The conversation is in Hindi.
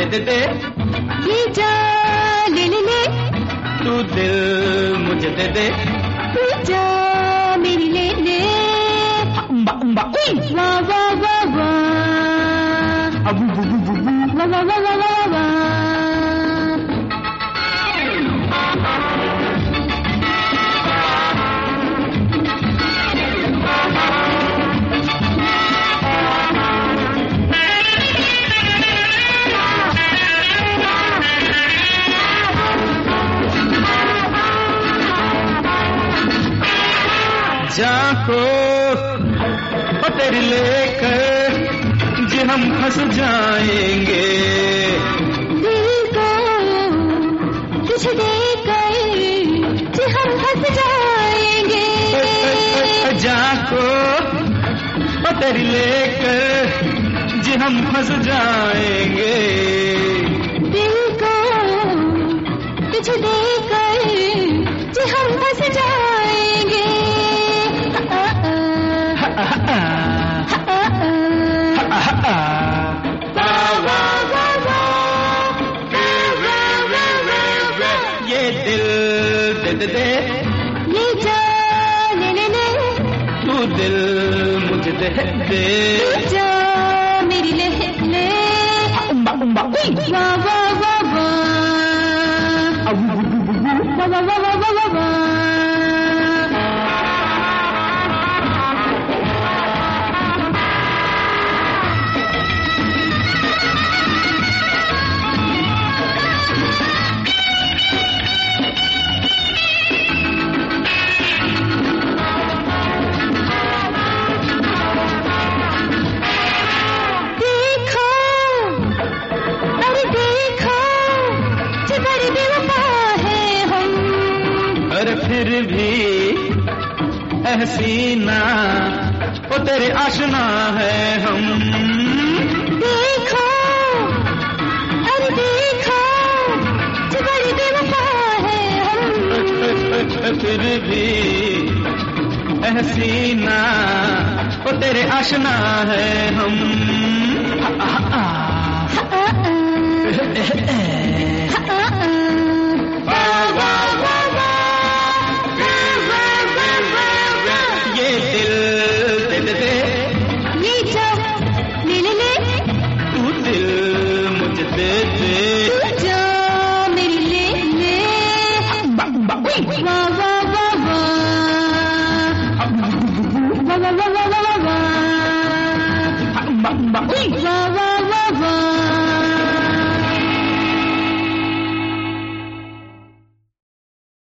दे दे ये जान ले ले ले, तू दिल मुझे दे दे, तू जान मेरी ले ले, वाह वाह वाह वाह, वाह वाह वाह वाह वाह। जाको तेरी लेकर जी हम फंस जाएंगे, दिल को तुझे देकर जी हम फंस जाएंगे, जाको तेरी लेकर जी हम फंस जाएंगे, दिल को तुझे देकर जी हम फंस जाएंगे। ये दिल दे दे दे, ये जान ले ले, तू दिल मुझे दे दे, तू जान मेरी ले ले, वाह वाह वाह वाह, वाह वाह वाह वाह वाह। फिर भी हसीना वो तेरे आशना है हम, देखो अरे देखो जो बड़ी बेवफा है हम, फिर भी हसीना वो तेरे आशना है हम।